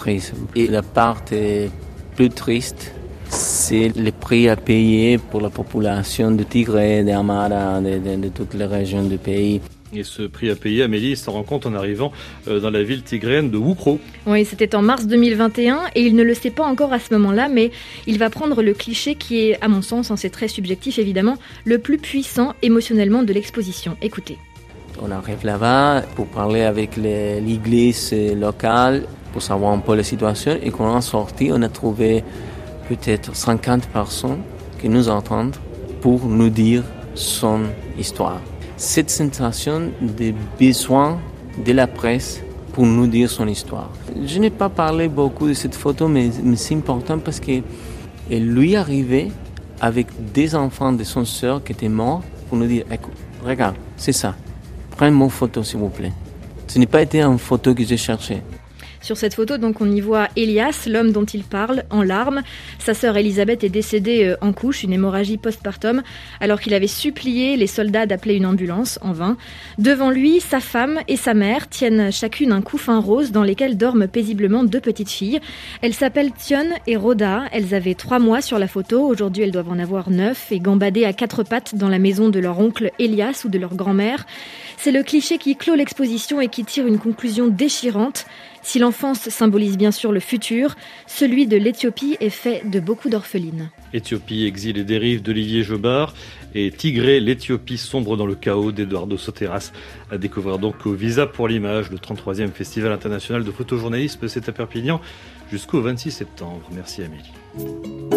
Et la part plus triste, c'est le prix à payer pour la population de Tigré, d'Amara, de toutes les régions du pays. Et ce prix à payer, Amélie s'en rend compte en arrivant dans la ville tigréenne de Woukro. Oui, c'était en mars 2021 et il ne le sait pas encore à ce moment-là, mais il va prendre le cliché qui est, à mon sens, c'est très subjectif évidemment, le plus puissant émotionnellement de l'exposition. Écoutez. On arrive là-bas pour parler avec l'église locale, pour savoir un peu la situation, et quand on est sorti, on a trouvé peut-être 50 personnes qui nous entendent pour nous dire son histoire. Cette sensation de besoin de la presse pour nous dire son histoire. Je n'ai pas parlé beaucoup de cette photo, mais c'est important parce que lui arrivait avec des enfants de son sœur qui étaient morts pour nous dire, écoute, regarde, c'est ça. Prends mon photo, s'il vous plaît. Ce n'est pas été une photo que j'ai cherchée. Sur cette photo, donc, on y voit Elias, l'homme dont il parle, en larmes. Sa sœur Elisabeth est décédée en couche, une hémorragie postpartum, alors qu'il avait supplié les soldats d'appeler une ambulance, en vain. Devant lui, sa femme et sa mère tiennent chacune un couffin rose dans lesquels dorment paisiblement 2 petites filles. Elles s'appellent Tion et Rhoda. Elles avaient 3 mois sur la photo. Aujourd'hui, elles doivent en avoir 9 et gambader à 4 pattes dans la maison de leur oncle Elias ou de leur grand-mère. C'est le cliché qui clôt l'exposition et qui tire une conclusion déchirante. Si l'enfance symbolise bien sûr le futur, celui de l'Éthiopie est fait de beaucoup d'orphelines. Éthiopie, exil et dérive d'Olivier Jobard et Tigré, l'Éthiopie sombre dans le chaos d'Eduardo Soteras. À découvrir donc au Visa pour l'image, le 33e Festival international de photojournalisme, c'est à Perpignan jusqu'au 26 septembre. Merci Amélie.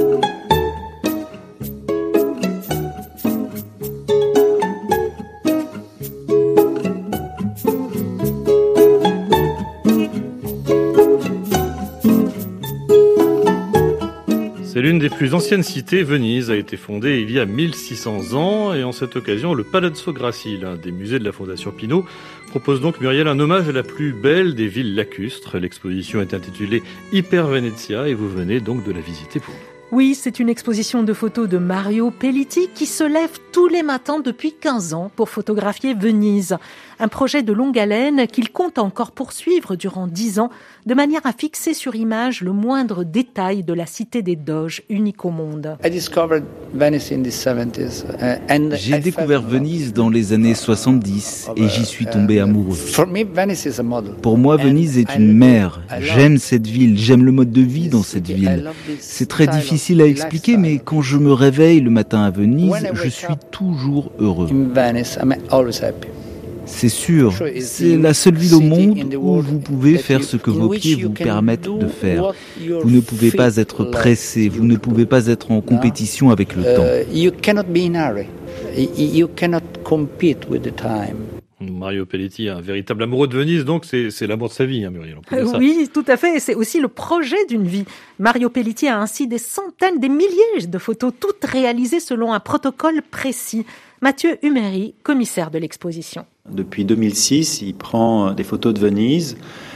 C'est l'une des plus anciennes cités. Venise a été fondée il y a 1600 ans et en cette occasion, le Palazzo Grassi, l'un des musées de la Fondation Pinault, propose donc, Muriel, un hommage à la plus belle des villes lacustres. L'exposition est intitulée Hyper Venezia et vous venez donc de la visiter pour nous. Oui, c'est une exposition de photos de Mario Pellitti qui se lève tous les matins depuis 15 ans pour photographier Venise. Un projet de longue haleine qu'il compte encore poursuivre durant 10 ans de manière à fixer sur image le moindre détail de la cité des Doges, unique au monde. J'ai découvert Venise dans les années 70 et j'y suis tombé amoureux. Pour moi, Venise est une mer. J'aime cette ville, j'aime le mode de vie dans cette ville. C'est très difficile à expliquer, mais quand je me réveille le matin à Venise, je suis toujours heureux. C'est sûr, c'est la seule ville au monde où vous pouvez faire ce que vos pieds vous permettent de faire. Vous ne pouvez pas être pressé, vous ne pouvez pas être en compétition avec le temps. Mario Pellitti, un véritable amoureux de Venise, donc c'est l'amour de sa vie, hein, Muriel. Oui, tout à fait, et c'est aussi le projet d'une vie. Mario Pellitti a ainsi des centaines, des milliers de photos, toutes réalisées selon un protocole précis. Mathieu Huméry, commissaire de l'exposition. Depuis 2006, il prend des photos de Venise,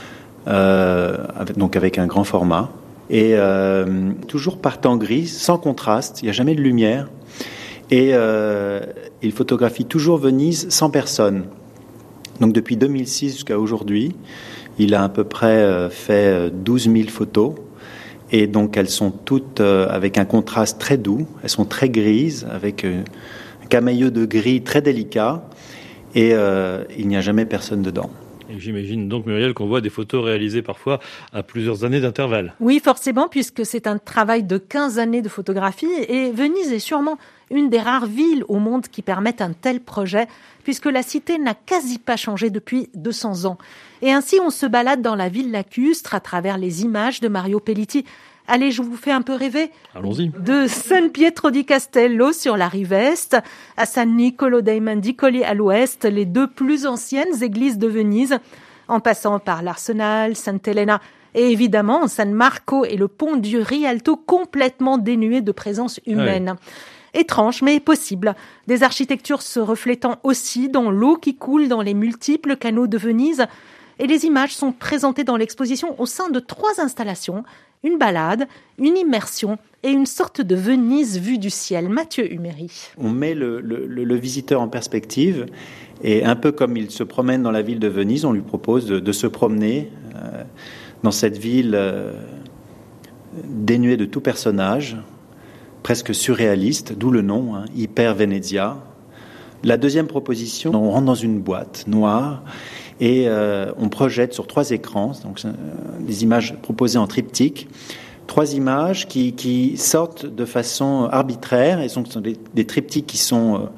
avec un grand format, et toujours par temps gris, sans contraste, il n'y a jamais de lumière, et il photographie toujours Venise sans personne. Donc depuis 2006 jusqu'à aujourd'hui, il a à peu près fait 12 000 photos, et donc elles sont toutes avec un contraste très doux, elles sont très grises, avec un camailleux de gris très délicat, et il n'y a jamais personne dedans. Et j'imagine donc, Muriel, qu'on voit des photos réalisées parfois à plusieurs années d'intervalle. Oui, forcément, puisque c'est un travail de 15 années de photographie, et Venise est sûrement une des rares villes au monde qui permettent un tel projet, puisque la cité n'a quasi pas changé depuis 200 ans. Et ainsi, on se balade dans la ville lacustre à travers les images de Mario Pellitti. Allez, je vous fais un peu rêver. Allons-y. De San Pietro di Castello sur la rive est à San Nicolo dei Mandicoli à l'ouest, les 2 plus anciennes églises de Venise, en passant par l'Arsenal, Sant'Elena et évidemment San Marco et le pont du Rialto complètement dénué de présence humaine. Ouais. Étrange, mais possible. Des architectures se reflétant aussi dans l'eau qui coule dans les multiples canaux de Venise. Et les images sont présentées dans l'exposition au sein de 3 installations. Une balade, une immersion et une sorte de Venise vue du ciel. Mathieu Huméry. On met le visiteur en perspective et un peu comme il se promène dans la ville de Venise, on lui propose de se promener dans cette ville dénuée de tout personnage, presque surréaliste, d'où le nom, Hyper Venezia. La deuxième proposition, on rentre dans une boîte noire et on projette sur 3 écrans, donc des images proposées en triptyque, 3 images qui sortent de façon arbitraire, et ce sont des triptyques qui sont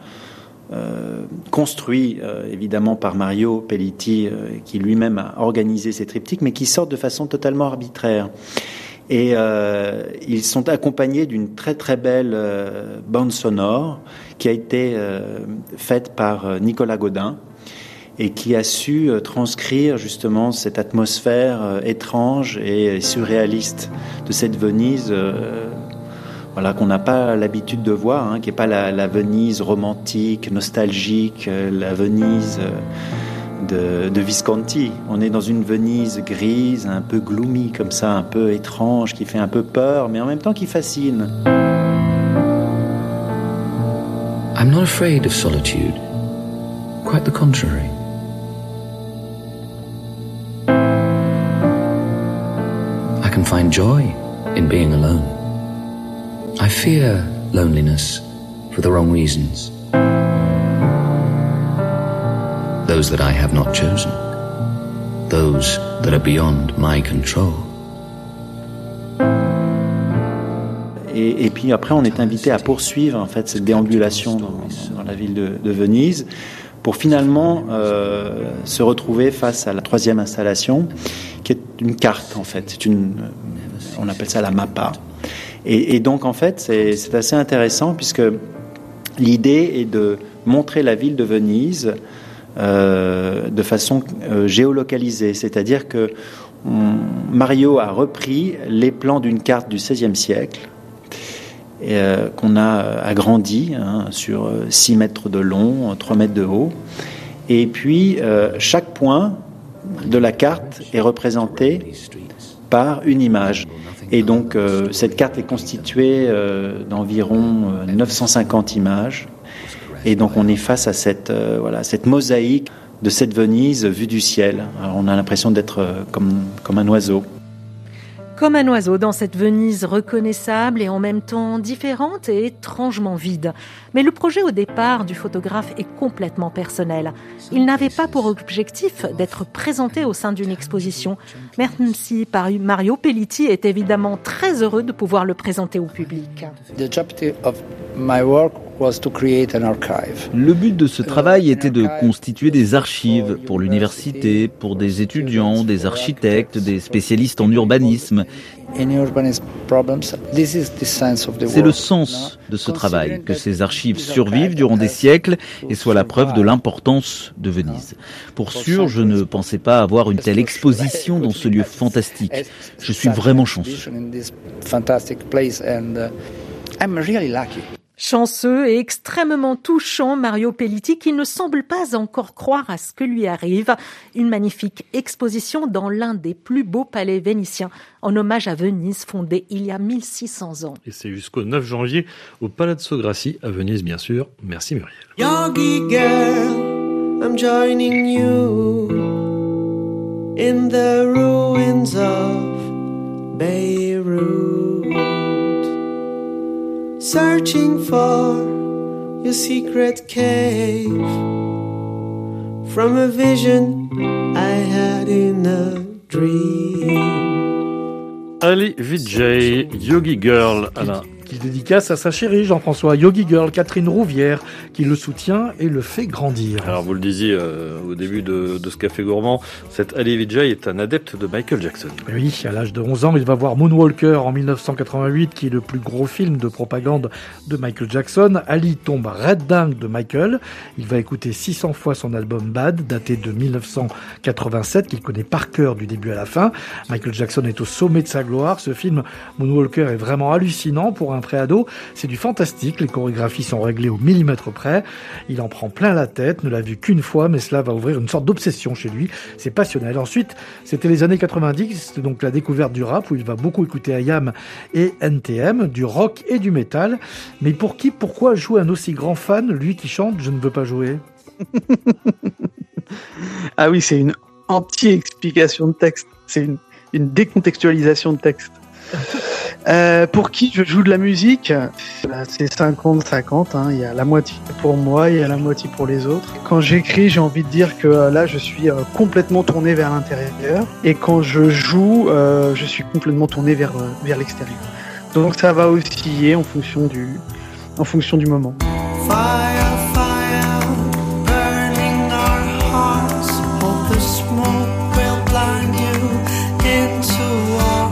construits évidemment par Mario Pellitti, qui lui-même a organisé ces triptyques, mais qui sortent de façon totalement arbitraire. Et ils sont accompagnés d'une très très belle bande sonore qui a été faite par Nicolas Godin, et qui a su transcrire justement cette atmosphère étrange et surréaliste de cette Venise qu'on n'a pas l'habitude de voir, qui n'est pas la Venise romantique, nostalgique, la Venise de Visconti. On est dans une Venise grise, un peu gloomy comme ça, un peu étrange, qui fait un peu peur, mais en même temps qui fascine. I'm not afraid of solitude. Quite the contrary. I can find joy in being alone. I fear loneliness for the wrong reasons. Those that I have not chosen. Those that are beyond my control. Et puis après, on est invité à poursuivre en fait cette déambulation dans la ville de Venise pour finalement se retrouver face à la troisième installation, qui est une carte en fait. On appelle ça la mappa. Et donc en fait, c'est assez intéressant puisque l'idée est de montrer la ville de Venise de façon géolocalisée, c'est-à-dire que Mario a repris les plans d'une carte du XVIe siècle qu'on a agrandi sur 6 mètres de long, 3 mètres de haut, et puis chaque point de la carte est représenté par une image. Et donc cette carte est constituée d'environ 950 images. Et donc on est face à cette mosaïque de cette Venise vue du ciel. Alors on a l'impression d'être comme un oiseau. Comme un oiseau dans cette Venise reconnaissable et en même temps différente et étrangement vide. Mais le projet au départ du photographe est complètement personnel. Il n'avait pas pour objectif d'être présenté au sein d'une exposition, même si Mario Pellitti est évidemment très heureux de pouvoir le présenter au public. Le but de ce travail était de constituer des archives pour l'université, pour des étudiants, des architectes, des spécialistes en urbanisme. C'est le sens de ce travail, que ces archives survivent durant des siècles et soient la preuve de l'importance de Venise. Pour sûr, je ne pensais pas avoir une telle exposition dans ce lieu fantastique. Je suis vraiment chanceux. Chanceux et extrêmement touchant, Mario Pellitti, qui ne semble pas encore croire à ce que lui arrive. Une magnifique exposition dans l'un des plus beaux palais vénitiens, en hommage à Venise, fondée il y a 1600 ans. Et c'est jusqu'au 9 janvier au Palazzo Grassi, à Venise, bien sûr. Merci Muriel. Yogi girl, I'm joining you in the ruins of Beirut. Searching for your secret cave from a vision I had in a dream. Ali Vijay, Yogi Girl, Alain. Qu'il dédicace à sa chérie Jean-François, Yogi Girl, Catherine Rouvière, qui le soutient et le fait grandir. Alors vous le disiez au début de ce café gourmand, cet Ali Vijay est un adepte de Michael Jackson. Oui, à l'âge de 11 ans, il va voir Moonwalker en 1988, qui est le plus gros film de propagande de Michael Jackson. Ali tombe red dingue de Michael. Il va écouter 600 fois son album Bad, daté de 1987, qu'il connaît par cœur du début à la fin. Michael Jackson est au sommet de sa gloire. Ce film, Moonwalker, est vraiment hallucinant pour un préado. C'est du fantastique. Les chorégraphies sont réglées au millimètre près. Il en prend plein la tête, ne l'a vu qu'une fois, mais cela va ouvrir une sorte d'obsession chez lui. C'est passionnel. Ensuite, c'était les années 90, c'était donc la découverte du rap, où il va beaucoup écouter IAM et NTM, du rock et du métal. Mais pourquoi jouer un aussi grand fan, lui qui chante « Je ne veux pas jouer » Ah oui, c'est une anti-explication de texte. C'est une décontextualisation de texte. Pour qui je joue de la musique, c'est 50-50, hein. Il y a la moitié pour moi, il y a la moitié pour les autres. Quand j'écris, j'ai envie de dire que là, je suis complètement tourné vers l'intérieur. Et quand je joue, je suis complètement tourné vers l'extérieur. Donc ça va osciller en fonction du moment. Fire, fire, burning our hearts. Hope the smoke will blind you into our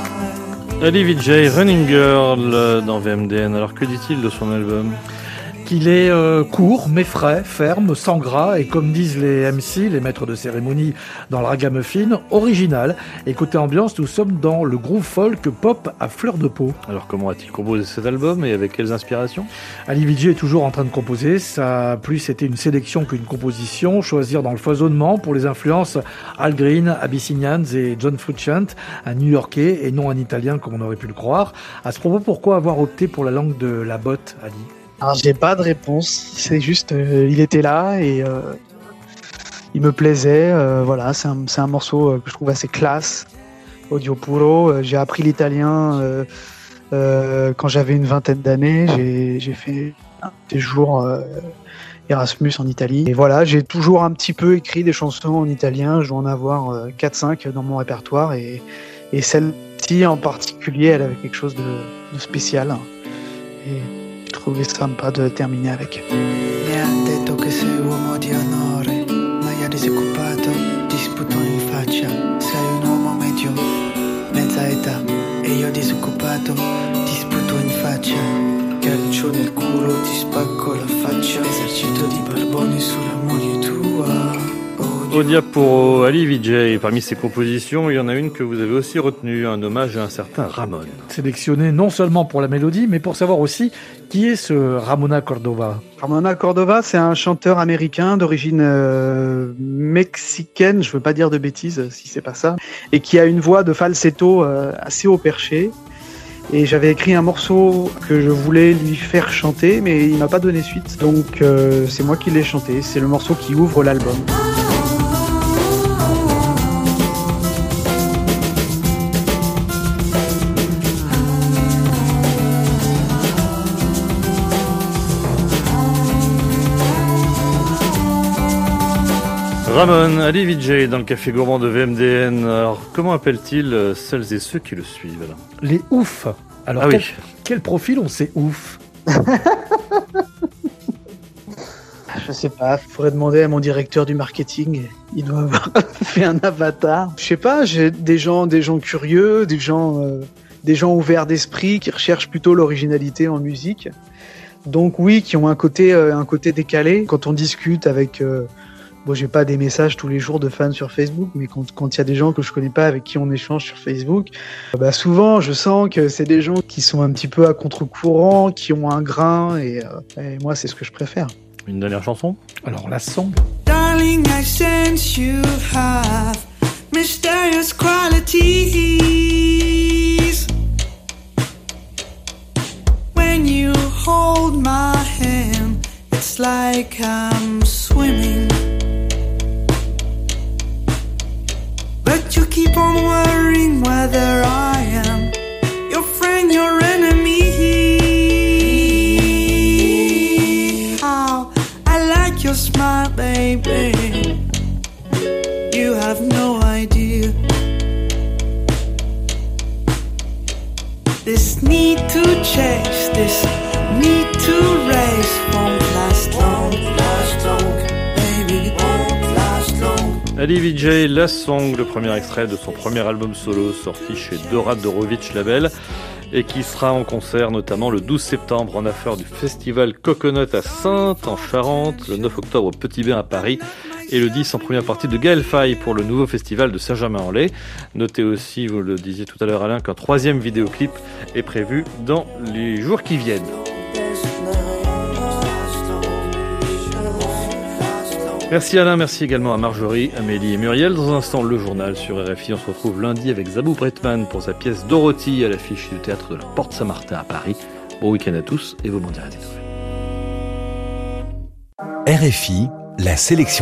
heart. Ali Vijay, Running Girl dans VMDN. Alors que dit-il de son album ? qu'il est court mais frais, ferme, sans gras et comme disent les MC, les maîtres de cérémonie dans le ragamuffin, original. Et côté ambiance, nous sommes dans le groove folk pop à fleur de peau. Alors comment a-t-il composé cet album et avec quelles inspirations ? Ali Vijay est toujours en train de composer, ça a plus été une sélection qu'une composition, choisir dans le foisonnement pour les influences Al Green, Abyssinians et John Frusciante, un New-Yorkais et non un Italien comme on aurait pu le croire. À ce propos, pourquoi avoir opté pour la langue de la botte, Ali ? Alors j'ai pas de réponse, c'est juste il était là et il me plaisait. Voilà, c'est un morceau que je trouve assez classe, audio puro. J'ai appris l'italien quand j'avais une vingtaine d'années. J'ai fait des jours Erasmus en Italie. Et voilà, j'ai toujours un petit peu écrit des chansons en italien. Je dois en avoir 4-5 dans mon répertoire et celle-ci en particulier, elle avait quelque chose de spécial. Et je trouvais sympa de terminer avec. Mi ha detto che sei uomo di onore, ma io disoccupato, ti sputo in faccia. Sei un uomo medio, mezza età, e io disoccupato, ti sputo in faccia. Calcio nel culo, ti spacco la faccia. Esercito di barbone sulla moglie tua. Odia pour Ali Vijay. Parmi ses compositions, il y en a une que vous avez aussi retenue, un hommage à un certain Ramon. Sélectionné non seulement pour la mélodie, mais pour savoir aussi qui est ce Ramona Cordova. Ramona Cordova, c'est un chanteur américain d'origine mexicaine, je veux pas dire de bêtises si c'est pas ça, et qui a une voix de falsetto assez haut perché. Et j'avais écrit un morceau que je voulais lui faire chanter, mais il m'a pas donné suite. Donc c'est moi qui l'ai chanté. C'est le morceau qui ouvre l'album. Ramon, Ali Vijay dans le Café Gourmand de VMDN. Alors, comment appelle-t-il celles et ceux qui le suivent là ? Les oufs. Alors, quel profil ont ces oufs ? Je sais pas, il faudrait demander à mon directeur du marketing. Il doit avoir fait un avatar. Je sais pas, j'ai des gens curieux, des gens ouverts d'esprit qui recherchent plutôt l'originalité en musique. Donc oui, qui ont un côté décalé. Quand on discute avec bon, j'ai pas des messages tous les jours de fans sur Facebook, mais quand il y a des gens que je connais pas avec qui on échange sur Facebook, souvent je sens que c'est des gens qui sont un petit peu à contre-courant, qui ont un grain, et moi c'est ce que je préfère. Une dernière chanson ? Alors la song. Darling, I sense you have mysterious qualities. When you hold my hand, it's like I'm swimming. But you keep on worrying whether I am your friend, your enemy. How I like your smile, baby. You have no idea. This need to chase, this need to race won't last long, baby, won't last long. Ali Vijay, La Song, le premier extrait de son premier album solo sorti chez Dora Dorovic Label et qui sera en concert notamment le 12 septembre en affaire du festival Coconut à Saintes en Charente, le 9 octobre au Petit Bain à Paris et le 10 en première partie de Gaël Faye pour le nouveau festival de Saint-Germain-en-Laye. Notez aussi, vous le disiez tout à l'heure Alain, qu'un troisième vidéoclip est prévu dans les jours qui viennent. Merci Alain, merci également à Marjorie, Amélie et Muriel. Dans un instant, le journal sur RFI. On se retrouve lundi avec Zabou Bretman pour sa pièce Dorothy à l'affiche du théâtre de la Porte Saint-Martin à Paris. Bon week-end à tous et vous m'en direz des nouvelles. RFI, la sélection